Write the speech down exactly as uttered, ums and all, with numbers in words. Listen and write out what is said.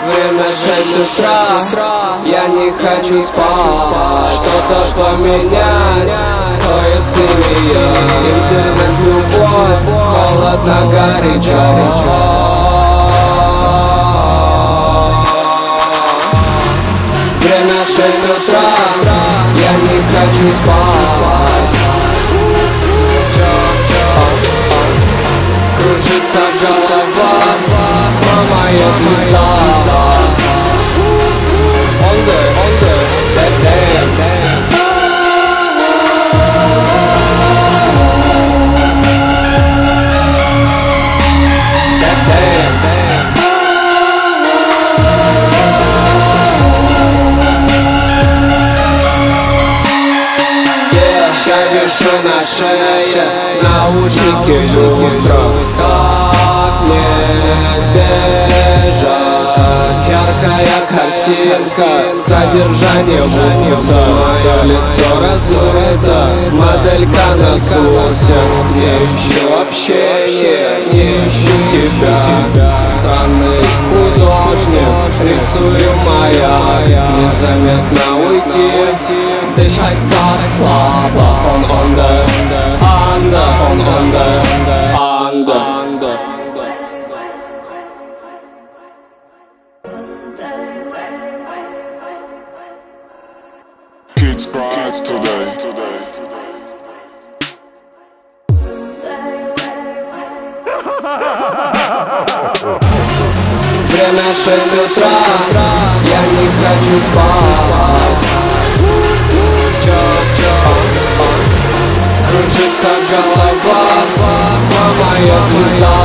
Время шесть утра, я не хочу спать. Что-то поменять, кто если не я? Интернет, любовь, холодно, горячо. Время шесть утра, я не хочу спать. Кружится голова, мама, я звезда. On the, on the, that damn, damn. That damn, damn. Yeah, ща вешу на шее, наушники люстра. Как не сбежать? Яркая картинка, содержание вкуса. Мое лицо размыто, моделька на сурсе. Не ищу общения, не ищу тебя. Странный художник, рисую маяк. Незаметно уйти, дышать так слабо. Он on the, under, он on the, under. Kids cry today. Время шесть утра, я не хочу спать. Кружится голова, мама, я звезда.